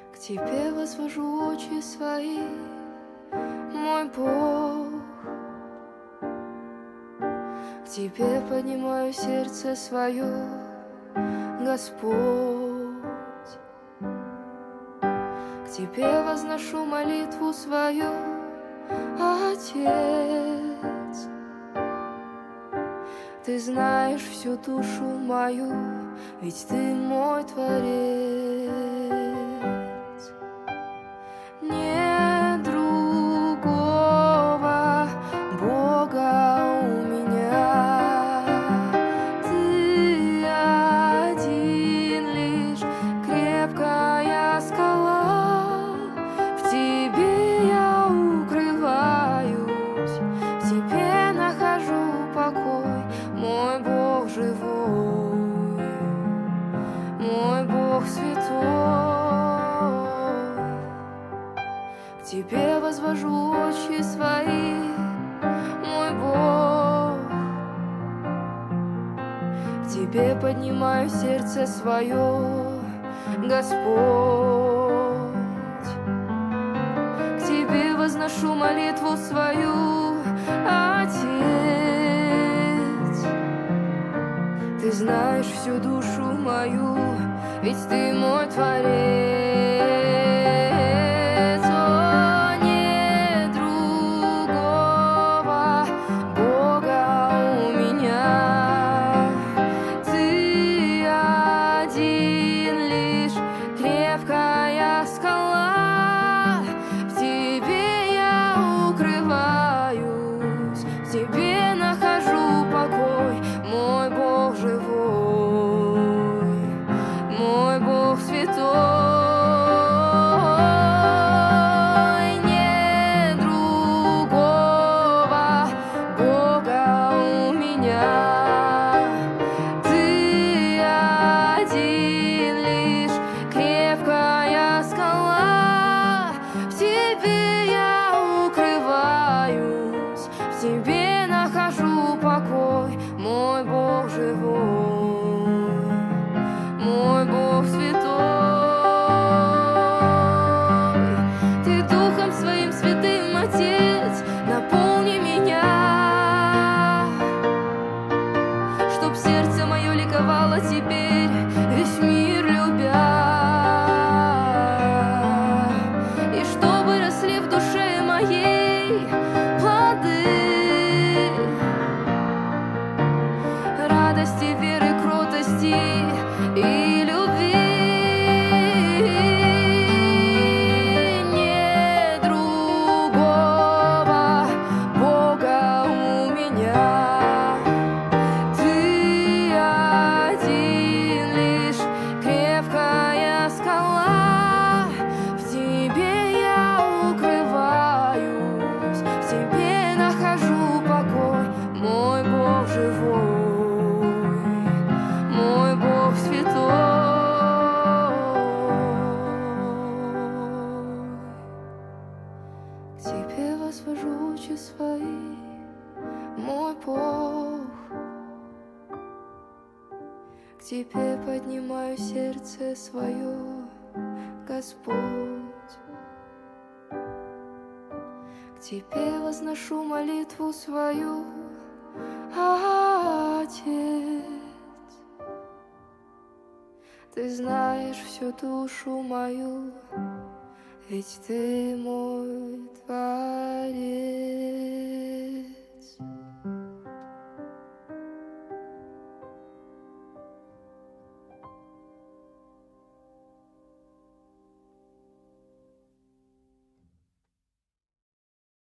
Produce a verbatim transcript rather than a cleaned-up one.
К тебе возвожу очи свои, мой Бог. К тебе поднимаю сердце свое, Господь. К тебе возношу молитву свою, Отец. Ты знаешь всю душу мою, ведь ты мой Творец. Нет другого Бога у меня, ты один лишь, крепкая скала. В тебе я укрываюсь, в тебе нахожу покой, мой Бог живой, мой Бог святой. К тебе возвожу очи свои, мой Бог. К тебе поднимаю сердце свое, Господь. К тебе возношу молитву свою, Отец. Ты знаешь всю душу мою, ведь ты мой Творец. О, нет другого Бога у меня, ты один лишь, крепкая скала. В тебе я укрываюсь, в тебе нахожу покой, мой Бог живой, мой Бог святой. Нет другого Бога у меня, ты один лишь, крепкая скала. В тебе я укрываюсь, в тебе нахожу покой, мой Бог живой, мой Бог святой. Ты Духом Своим святым, Отец, наполни меня, чтоб сердце мое ликовало теперь, весь мир любя, и чтобы росли в душе моей плоды радости, веры, кротости и любви. Нет другого Бога у меня, ты один лишь, крепкая скала. В тебе я укрываюсь, в тебе нахожу покой, мой Бог живой, мой Бог святой. К тебе возвожу очи свои, мой Бог. К тебе поднимаю сердце свое, Господь. К тебе возношу молитву свою, Отец. Ты знаешь всю душу мою, ведь ты мой Творец.